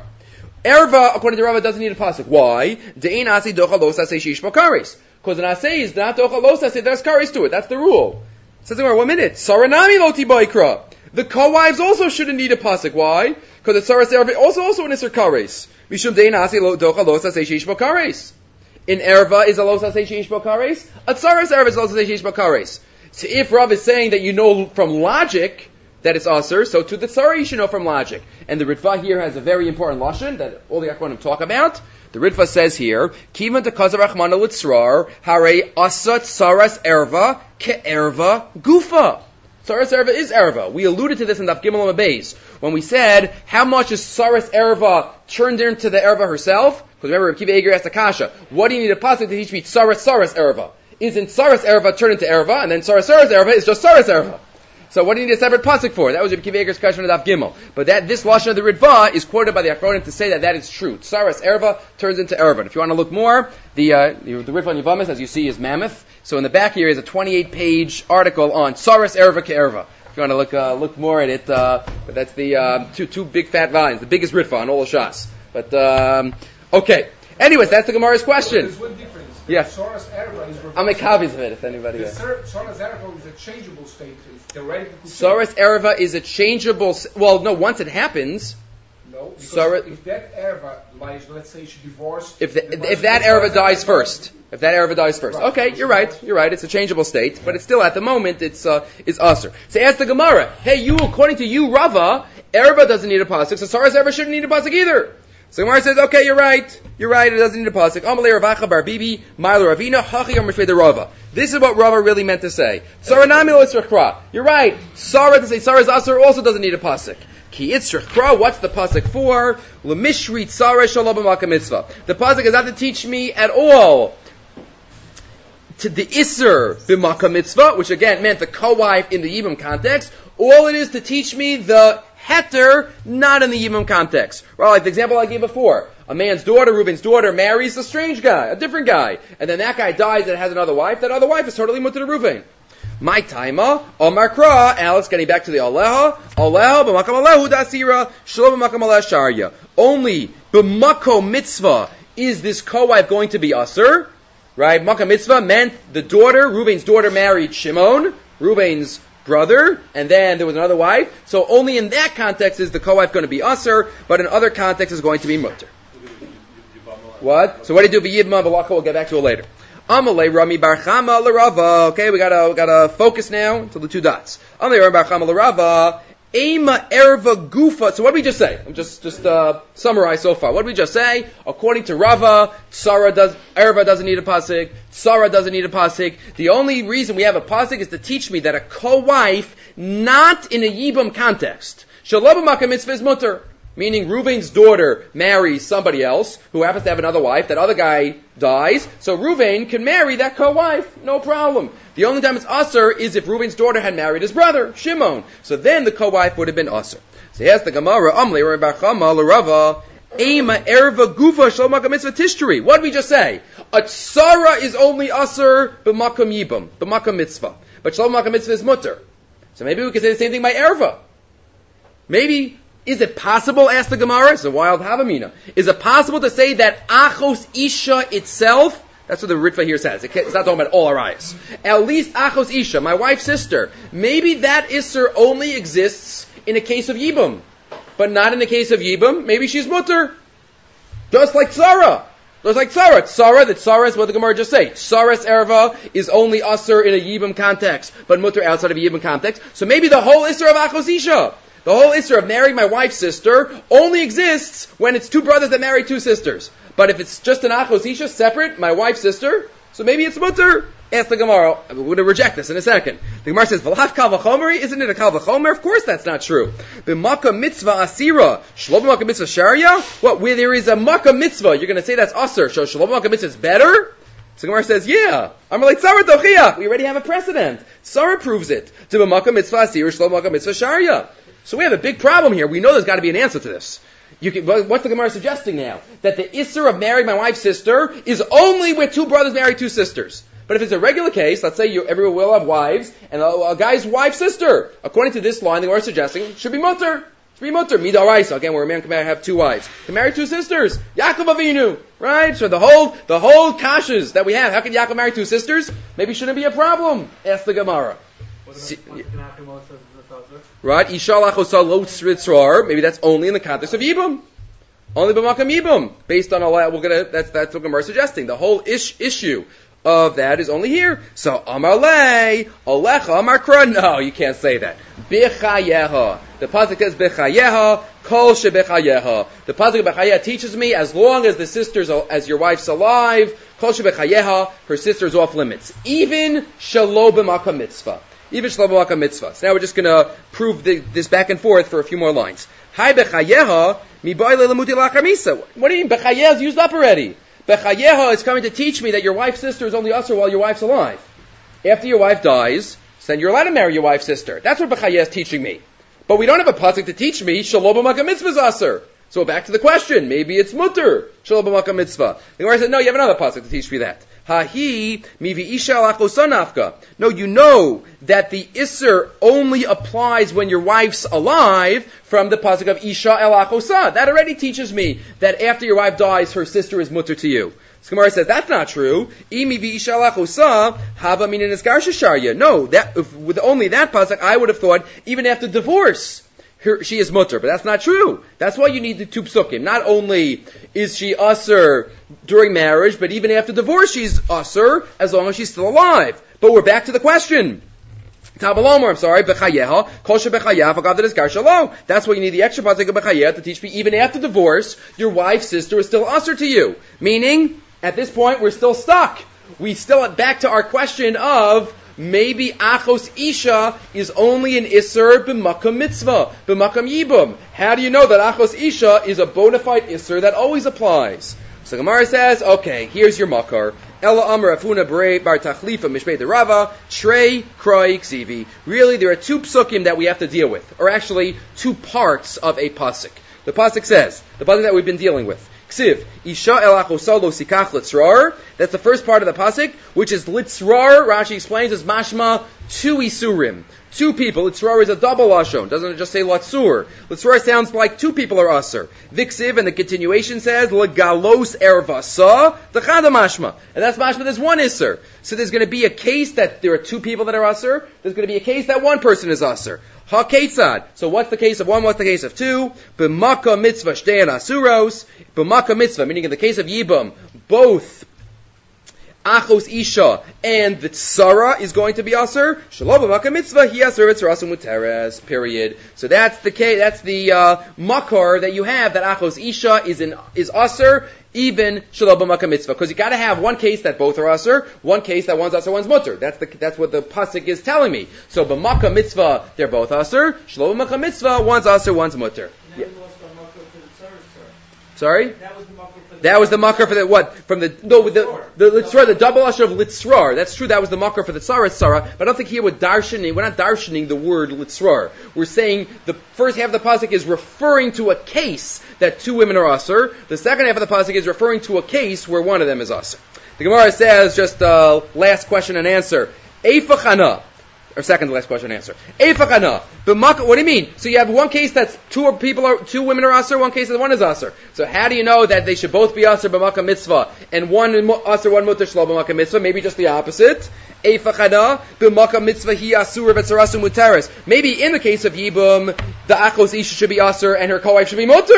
Erva, according to Rava, doesn't need a pasuk. Why? De'in asi docha los asay shish bakaris. Because an asay is not docha los asay, there's karis to it. That's the rule. Says the Gemara, one minute. Saranami lo tiboikra. The co-wives also shouldn't need a pasuk. Why? Because the Saras Erva also also an Isser Kares. Mishum Dein Asi Docha Losa Seish Bakares. In Erva is a Losa Seish Bakares. A Saras Erva is a Losa Seish Bakares. So if Rav is saying that you know from logic that it's Aser, so to the Tzara you should know from logic. And the Ritva here has a very important lashon that all the Achronim talk about. The Ritva says here, Kivan to Kazav Rachmana Litzrar, Hare Asat Saras Erva Ke Erva Gufa. Saras Erva is Erva. We alluded to this in Daf Gimel Beis when we said how much is Saras Erva turned into the Erva herself. Because remember, Rabbi Kiva Eger asked Akasha, what do you need a pasuk to teach me Saras Saras Erva? Isn't Saras Erva turned into Erva, and then Saras Saras Erva is just Saras Erva? So what do you need a separate pasuk for? That was Rabbi Kiva Eger's question on Daf Gimel. But that this lashon of the Ritva is quoted by the Achronim to say that that is true. Saras Erva turns into Erva. And if you want to look more, the uh, the, the Ritva on Yavamis, as you see, is mammoth. So in the back here is a twenty-eight page article on Saras Erva Ke Erva. If you want to look uh, look more at it, uh, but that's the uh, two two big fat volumes, the biggest Ritva on all the Shas. But um, okay. Anyways, that's the Gemara's question. There's one difference. Yes. Saras Erva is I'll make copies of it if anybody. The Saras Erva is a changeable state. It's theoretical. Saras Erva is a changeable. Well, no. Once it happens. No. Because Saras, if that Erva lies, let's say she divorced. If the, if that Erva dies first. If that Erva dies first. Right. Okay, you're right. You're right. It's a changeable state, but it's still at the moment it's uh, it's Aser. So ask the Gemara. Hey, you, according to you, Rava, Erva doesn't need a pasuk. So Saras Erva shouldn't need a pasuk either. So Gemara says, okay, you're right. You're right. It doesn't need a pasuk. Amalei Ravacha Bar Bibi Ma'ila Ravina Hachi Amar Shvei Rava. This is what Rava really meant to say. Saranami lo Yitzchakra. You're right. Sarah to say Sarah's Aser also doesn't need a pasuk. Ki Yitzchakra. What's the pasuk for? Lemishri Tzara Shalom B'Makam Mitzvah. The pasuk is not to teach me at all to the Isser B'Makam Mitzvah, which again meant the co-wife in the Yibam context. All it is to teach me the heter, not in the Yibam context. Right, like the example I gave before. A man's daughter, Reuben's daughter, marries a strange guy, a different guy. And then that guy dies and has another wife. That other wife is totally mutter to Reuben. My taima, Omar Kra, Alice, getting back to the Aleha, Aleha, b'makam alehu dasira, shlo b'makam aleh sharya. Only b'makom mitzvah is this co-wife going to be aser. Right? Makam mitzvah meant the daughter, Reuben's daughter married Shimon, Reuben's brother, and then there was another wife. So only in that context is the co-wife going to be aser, but in other contexts is going to be mutter. What? So what do you do? B'yibma v'laka, we'll get back to it later. Amalei Rami Bar Chama l'Rava. Okay, we gotta, we gotta focus now to the two dots. Amalei Rami Bar Chama l'Rava. Ema erva gufa. So what did we just say? I'm just, just, uh, summarize so far. What did we just say? According to Rava, Tzara does, erva doesn't need a pasuk. Tzara doesn't need a pasuk. The only reason we have a pasuk is to teach me that a co-wife, not in a Yibam context, Shalom b'Makam Mitzvah is mutter. Meaning Reuben's daughter marries somebody else who happens to have another wife. That other guy dies. So Reuben can marry that co-wife. No problem. The only time it's aser is if Reuben's daughter had married his brother, Shimon. So then the co-wife would have been aser. So here's the Gemara. Amli Bar Chama l'Rava. Ema erva gufa shel makam mitzvah tishteri. What did we just say? A tzara is only aser b'makam yibam, b'makam mitzvah. But shel makam mitzvah is mutter. So maybe we could say the same thing by erva. Maybe... Is it possible, asked the Gemara, it's a wild Havamina, is it possible to say that Achos Isha itself, that's what the Ritva here says, it's not talking about all our eyes, at least Achos Isha, my wife's sister, maybe that Isser only exists in a case of Yibam, but not in the case of Yibam, maybe she's mutter. Just like Tzara. Just like Tzara. Tzara, the Tzara is what the Gemara just say. Tzaras Erva is only Asur in a Yibam context, but Mutter outside of a Yibam context. So maybe the whole Isser of Achos Isha, the whole Isser of marrying my wife's sister, only exists when it's two brothers that marry two sisters. But if it's just an Achos Isha, separate, my wife's sister, so maybe it's Mutter. Ask the Gemara. We're going to reject this in a second. The Gemara says, "V'lach kal v'chomer, isn't it a kal v'chomer?" Of course, that's not true. The makkah mitzvah asira, shlo b'makkah mitzvah sharia. What? Where there is a makkah mitzvah, you're going to say that's asur. So shlo b'makkah mitzvah is better. So the Gemara says, "Yeah." I'm like, "Tzara tochiach." We already have a precedent. Tzara proves it. To b'makkah mitzvah asira, shlo b'makkah mitzvah sharia. So we have a big problem here. We know there's got to be an answer to this. You can, what's the Gemara suggesting now? That the isser of marrying my wife's sister is only where two brothers marry two sisters. But if it's a regular case, let's say you, everyone will have wives, and a, a guy's wife's sister, according to this line, the Gemara is suggesting, should be mutter. Should be mutter. Midaraisa. Again, where a man can have two wives. Can marry two sisters. Yaakov Avinu. Right? So the whole, the whole kashas that we have, how can Yaakov marry two sisters? Maybe shouldn't be a problem. Ask the Gemara. See, right? Ishal achosa lo tzritzrar. Maybe that's only in the context of Yibam. Only b'makam Yibam. Based on all that, we're gonna, that's, that's what Gemara is suggesting. The whole ish, issue of that is only here. So, Amar lei, Alecha, Amar Kra. No, you can't say that. B'chayeha. The pasuk says B'chayeha, Kol shebechayeha. The pasuk of B'chayeha teaches me as long as the sister's, as your wife's alive, Kol shebechayeha, her sister's off limits. Even Shalo b'makam mitzvah. Even Shalo b'makam mitzvah. So now we're just going to prove the, this back and forth for a few more lines. Hai B'chayeha, mi ba'ile l'muti l'akramisa. What do you mean? B'chayeha is used up already. Bechayeha is coming to teach me that your wife's sister is only usher while your wife's alive. After your wife dies, then you're allowed to marry your wife's sister. That's what Bechayeha is teaching me. But we don't have a pasuk to teach me Shalom b'makam mitzvah is usher. So back to the question. Maybe it's mutter. Shalom b'makam mitzvah. The Gemara said, no, you have another pasuk to teach me that. Ha-hi mivi isha alachosanafka. No, you know that the isser only applies when your wife's alive from the pasuk of isha elachosa. That already teaches me that after your wife dies, her sister is mutter to you. So Gemara says that's not true. Imi vi isha elachosa hava minin eskar shesharya. No, that if, with only that pasuk, I would have thought even after divorce, her, she is mutter, but that's not true. That's why you need the two psukim. Not only is she usher during marriage, but even after divorce she's usher as long as she's still alive. But we're back to the question. Tabalomar, I'm sorry, Bechayeha, Kosher Bechayeha, Fagav Eskar Shalom. That's why you need the extra pasuk of Bechayeha to teach me even after divorce, your wife's sister is still usher to you. Meaning, at this point, we're still stuck. We still back to our question of maybe Achos Isha is only an Isser b'makam mitzvah, b'makam yibum. How do you know that Achos Isha is a bona fide Isser that always applies? So Gemara says, okay, here's your makar. Ella Amar Afuna B'rei Bar Tachlifa Mishmei de Rava Trei Kroi Ksivi. Really, there are two psukim that we have to deal with, or actually two parts of a pasuk. The pasuk says, the pasuk that we've been dealing with. Ksiv, Isha el achosa lo sikach litzrar. That's the first part of the pasuk, which is litzrar. Rashi explains as mashma two isurim, two people. Litzrar is a double lashon. Doesn't it just say latzur? Litzrar sounds like two people are aser. Viksiv, and the continuation says legalos ervasa dechada mashma, and that's mashma. There's one iser. So there's going to be a case that there are two people that are aser. There's going to be a case that one person is aser. Ha-ketzad. So what's the case of one? What's the case of two? B'maka mitzvah shtein asuros. B'maka mitzvah, meaning in the case of Yibam, both Achos Isha and the Tzara is going to be Aser. Shalom b'maka mitzvah, he Aser v'tzarasim muteres, period. So that's the case, that's the uh, makar that you have, that Achos Isha is in, is Aser, even Shalom b'maka mitzvah. Because you gotta have one case that both are Aser, one case that one's Aser, one's mutter. That's the, that's what the pasuk is telling me. So b'maka mitzvah, they're both Aser. Shalom b'maka mitzvah, one's Aser, one's mutter. Yeah. Sorry? That was the makar for the That was the makar for the what? From the no the the litzrar, the double usher of litzrar. That's true. That was the makar for the tzara tzara. But I don't think here we're darshaning. We're not darshaning the word litzrar. We're saying the first half of the pasuk is referring to a case that two women are aser. The second half of the pasuk is referring to a case where one of them is aser. The Gemara says, just uh, last question and answer. Eifachana. Or second to last question and answer. Eifachana. What do you mean? So you have one case that's two people are two women are aser, one case that one is aser. So how do you know that they should both be aser b'makam mitzvah and one aser, one mutter shlo b'makam mitzvah? Maybe just the opposite. Eifachana b'makam mitzvah hi asur v'tzarasim muteres. Maybe in the case of Yibum, the Achos Isha should be aser and her co-wife should be mutter.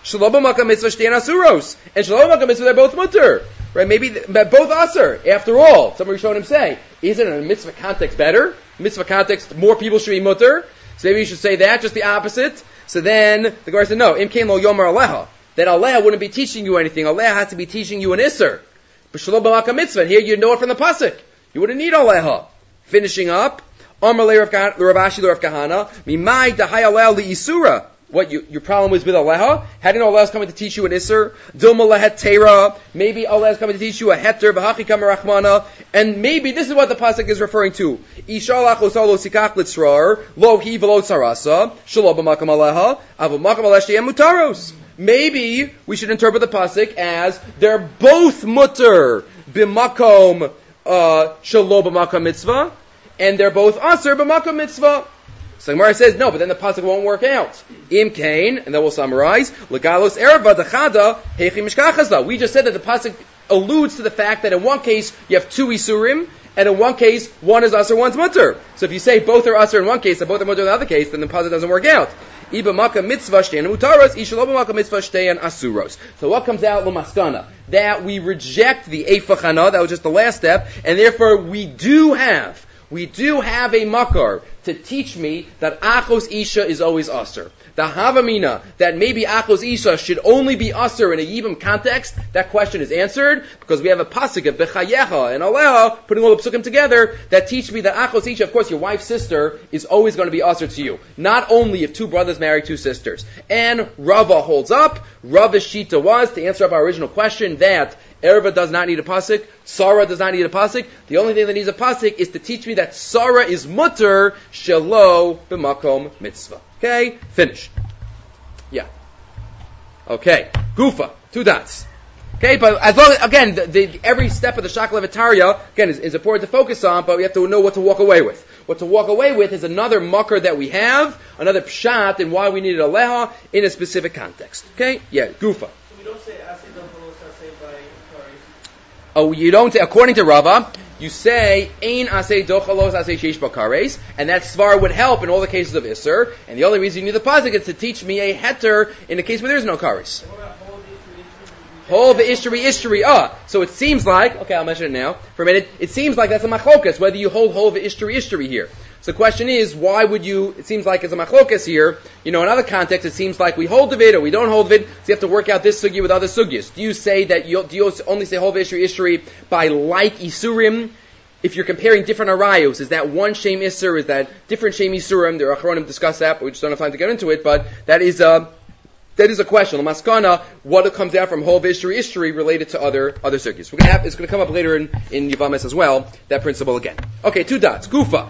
Shelo b'makam mitzvah shtein asuros. And shelo b'makam mitzvah, they're both mutter. Right? Maybe the, both aser. After all, some Rishonim say, isn't it in a mitzvah context better? Mitzvah context, more people should be mutter. So maybe you should say that, just the opposite. So then the Gemara said, no, im kein lo yomer aleha. That aleha wouldn't be teaching you anything. Aleha had to be teaching you an isser. But shelo b'makam mitzvah, here you know it from the pasuk. You wouldn't need aleha. Finishing up, Amar le Rav Ashi le Rav Kahana, mimai dahai aleh li isura. What you, your problem was with aleha? How do you know Allah is coming to teach you an isser? Dilma lehet tera. Maybe Allah is coming to teach you a heter. B'hachi kamar rachmana. And maybe this is what the pasuk is referring to. Ishalach osalo sikach litzrar lo hi v'lo tzarasa shelo b'makam aleha avu makam aleh shteyem mutaros. Maybe we should interpret the pasuk as they're both mutter b'makom uh, shelo b'makam mitzvah, and they're both aser b'makam mitzvah. So Gemara says, no, but then the pasuk won't work out. Im kain, and then we'll summarize, legalos erva dechada hechi mishkachazda. We just said that the pasuk alludes to the fact that in one case you have two isurim, and in one case one is aser, one's mutter. So if you say both are aser in one case and both are mutter in the other case, then the pasuk doesn't work out. Iba makam mitzvah shtein mutaros, ishaloba makam mitzvah shtein asuros. So what comes out l'maskana? That we reject the eifachana, that was just the last step, and therefore we do have We do have a makar to teach me that achos isha is always aser. The havamina, that maybe achos isha should only be aser in a yibam context, that question is answered, because we have a pasuk of bechayecha and aleha, putting all the psukim together, that teach me that achos isha, of course your wife's sister, is always going to be aser to you. Not only if two brothers marry two sisters. And Rava holds up, Rava's shita was, to answer up our original question, that Erva does not need a pasuk. Sarah does not need a pasuk. The only thing that needs a pasuk is to teach me that Sarah is mutter shelo b'makom mitzvah. Okay, finish. Yeah. Okay, Gufa, two dots. Okay, but as long as, again, the, the, every step of the Shakla V'Tarya, again, is, is important to focus on, but we have to know what to walk away with. What to walk away with is another makar that we have, another pshat, and why we needed aleha in a specific context. Okay, yeah, Gufa. So we don't say asay dochalos asay by kares. Oh, you don't say, according to Rava, you say, ein asay dochalos asay sheish bakares, and that svar would help in all the cases of Isser, and the only reason you need the pasuk is to teach me a heter in the case where there is no kares. Whole the ishtari ishtari ah. So it seems like, okay, I'll mention it now for a minute. It seems like that's a machlokas, whether you hold whole the ishtari ishtari here. So the question is, why would you, it seems like it's a machlokas here. You know, in other contexts, it seems like we hold the vid or we don't hold the vid, so you have to work out this sugi with other sugyas. Do you say that, you, do you only say whole the ishtari ishtari by like isurim? If you're comparing different arayos, is that one shem isur, is that different shem isurim? There are achronim discuss that, but we just don't have time to get into it, but that is a, uh, That is a question. The maskana, what it comes out from whole history, history related to other other circuits. We're gonna have, it's going to come up later in in Yavamis as well. That principle again. Okay, two dots. Gufa.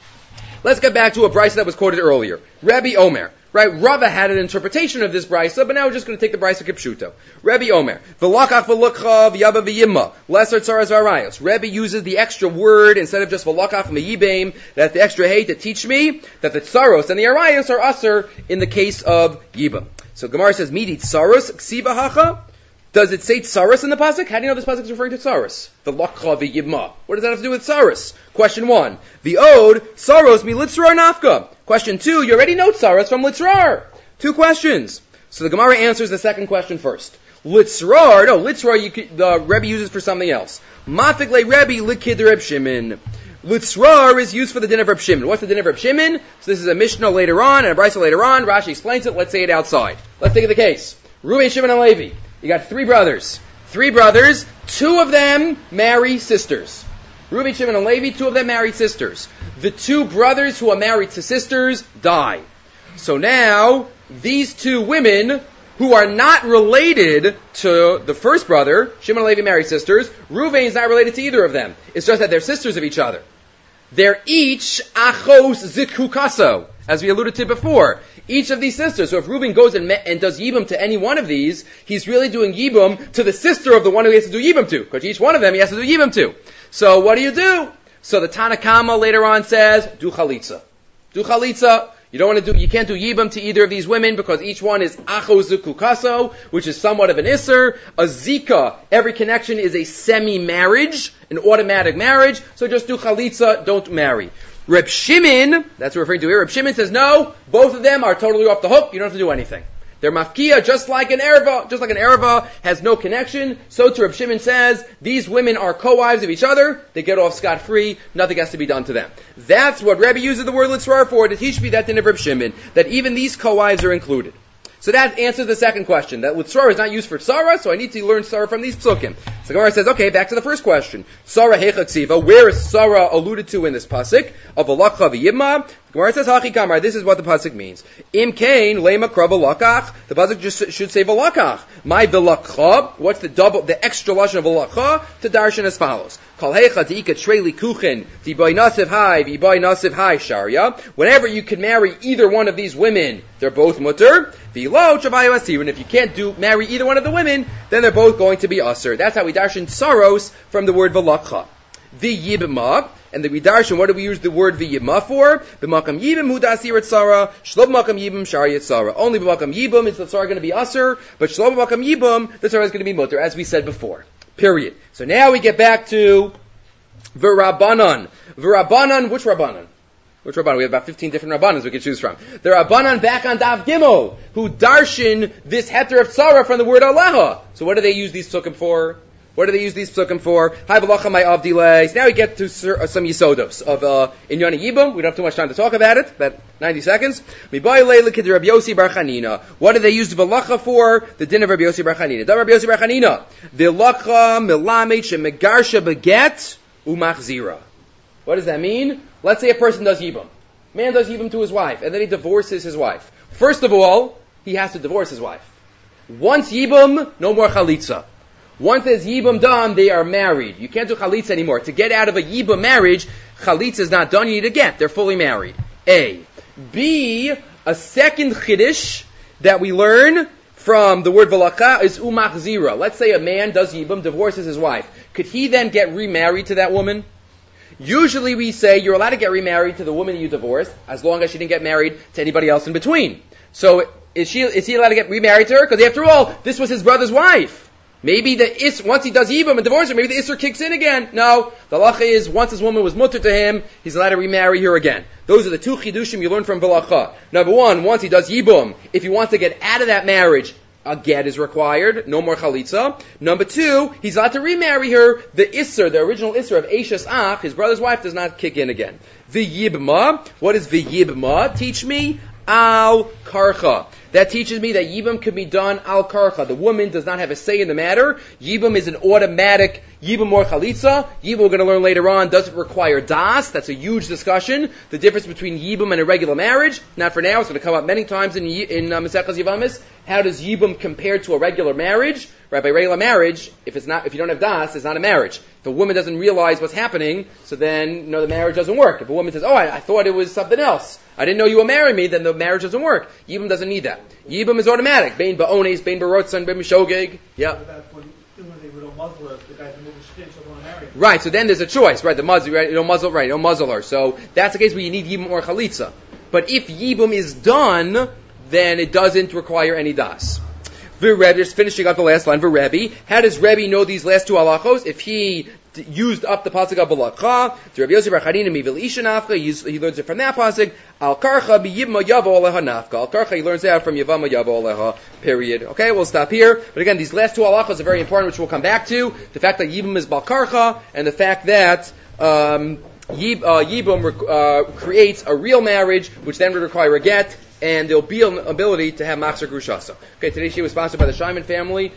Let's get back to a brisa that was quoted earlier. Rabbi Omer. Right, Rava had an interpretation of this brisa, but now we're just going to take the brisa kipshuto. Rabbi Omer. V'lakach v'lukcha v'yaba v'yimma. Lesser tzaras v'arayos. Rabbi uses the extra word instead of just v'lakach v'yibim, that the extra hay to teach me that the tzaros and the arayos are usher in the case of yibam. So Gemara says, Midi tsaros ksiva hacha? Does it say tsaros in the pasuk? How do you know this pasuk is referring to tsaros? The lakcha v'yibma. What does that have to do with tsaros? Question one. The ode, tsaros mi litzrar nafka. Question two, you already know tsaros from litzrar. Two questions. So the Gemara answers the second question first. Litzrar, no, litzrar you could, the Rebbe uses for something else. Mafik le Rebbe likid Reb Shimon. Litzrar is used for the din of Reb Shimon. What's the din of Reb Shimon? So this is a Mishnah later on, and a Brisa later on. Rashi explains it. Let's say it outside. Let's take the case. Reuben, Shimon, and Levi. You got three brothers. Three brothers. Two of them marry sisters. Reuben, Shimon, and Levi, two of them married sisters. The two brothers who are married to sisters die. So now, these two women who are not related to the first brother, Shimon and Levi married sisters, Reuven is not related to either of them. It's just that they're sisters of each other. They're each achos zikukaso, as we alluded to before. Each of these sisters. So if Reuven goes and, me- and does yibum to any one of these, he's really doing yibum to the sister of the one who he has to do yibum to. Because each one of them he has to do yibum to. So what do you do? So the Tanakama later on says, do chalitza. Do chalitza. You don't want to do, you can't do yibam to either of these women because each one is acho zukukaso, which is somewhat of an isser. A zika, every connection is a semi-marriage, an automatic marriage, so just do chalitza, don't marry. Reb Shimon, that's what we're referring to here, Reb Shimon says no, both of them are totally off the hook, you don't have to do anything. They're mafkia just like an erva. Just like an erva has no connection, so to Reb Shimon says, these women are co-wives of each other. They get off scot-free. Nothing has to be done to them. That's what Rebbe uses the word litzrar for, to teach me that din of Reb Shimon, that even these co-wives are included. So that answers the second question, that litzrar is not used for tzara, so I need to learn tzara from these psukim. So Gemara says, okay, back to the first question. Tzara hecha ksiva, where is tzara alluded to in this pasuk? Of alakha v'yibma. Gemara says, hachi kamar, this is what the pasuk means. Im kain lema krav v'lakach. The pasuk just should say v'lakach. My v'lakcha, what's the double, the extra lashon of v'lakcha? To darshan as follows. Kal hecha ti'ika treli kuchen, ti'boy nasiv hai, v'boy nasiv hai sharia. Whenever you can marry either one of these women, they're both mutter. V'lo chavayu asir. And if you can't do, marry either one of the women, then they're both going to be asir. That's how we darshan saros from the word v'lakcha. V'yibma. And the Vidarshan, what do we use the word v'yibma for? B'makam yibim hu da'asir et tzara, shlo b'makam yibim shari et tzara. Only b'makam yibim is the tzara going to be asir, but shlo b'makam yibim, the tzara is going to be mutter, as we said before. Period. So now we get back to v'rabbanan. V'rabbanan, which rabbanan? Which rabbanan? We have about fifteen different rabbanans we can choose from. The rabbanan back on Dav Gimel, who darshan this heter of tzara from the word aleha. So what do they use these psukim for? What do they use these psukim for? Hi b'lacha my avdilei. Now we get to uh, some yisodos of uh, Inyan Yibum. We don't have too much time to talk about it. About ninety seconds. Mibayilei l'kid Rabbi Yossi bar Chanina. What do they use b'lacha for? The din of Rabbi Yossi bar Chanina. Da Rabbi Yossi bar Chanina. V'lacha milamed shemegarsha beget umachzira. What does that mean? Let's say a person does yibum. Man does yibum to his wife, and then he divorces his wife. First of all, he has to divorce his wife. Once yibum, no more chalitza. Once there's yibum done, they are married. You can't do chalitza anymore. To get out of a yibum marriage, chalitza is not done, you need to get. They're fully married. A. B. A second chiddush that we learn from the word v'lakha is umachzira. Let's say a man does yibum, divorces his wife. Could he then get remarried to that woman? Usually we say you're allowed to get remarried to the woman you divorced, as long as she didn't get married to anybody else in between. So is she, is he allowed to get remarried to her? Because after all, this was his brother's wife. Maybe the is once he does yibum and divorces her, maybe the isser kicks in again. No, the halacha is once this woman was mutter to him, he's allowed to remarry her again. Those are the two chidushim you learn from v'lacha. Number one, once he does yibum, if he wants to get out of that marriage, a get is required, no more chalitza. Number two, he's allowed to remarry her. The isser, the original isser of Eishes Ach, his brother's wife, does not kick in again. V'yibma, what is v'yibma? Teach me. Al karcha. That teaches me that yibum can be done al karcha. The woman does not have a say in the matter. Yibum is an automatic yibum or chalitza. Yibum, we're going to learn later on, doesn't require das. That's a huge discussion. The difference between yibum and a regular marriage. Not for now. It's going to come up many times in in uh, Maseches Yevamis. How does yibum compare to a regular marriage? Right, by regular marriage, if it's not, if you don't have das, it's not a marriage. If a woman doesn't realize what's happening, so then, no, the marriage doesn't work. If a woman says, oh, I, I thought it was something else, I didn't know you were marrying me, then the marriage doesn't work. Yibum doesn't need that. Yibum is automatic. Bein ba'ones, bein ba'rotzan, bein b'shogeg. Yeah. Right, so then there's a choice, right? The muzzle, right? You don't muzzle, right? You don't muzzle her. So that's the case where you need yibum or chalitza. But if yibum is done, then it doesn't require any das. V'Rebbe, just finishing up the last line, V'Rebbe. How does Rebbe know these last two halachos? If he d- used up the pasuk of Balakha, to Rabbi Yossi bar Chanina mivil isha nafka, he learns it from that pasuk. Al karcha biyibma yavo aleha nafka. Al karcha, he learns that from yavama yavo aleha. Period. Okay, we'll stop here. But again, these last two halachos are very important, which we'll come back to. The fact that yibum is bal karcha, and the fact that um, yib, uh, yibum uh, creates a real marriage, which then would require a get. And there'll be an ability to have Machzer Grushasa. Okay, today's show was sponsored by the Scheinman family.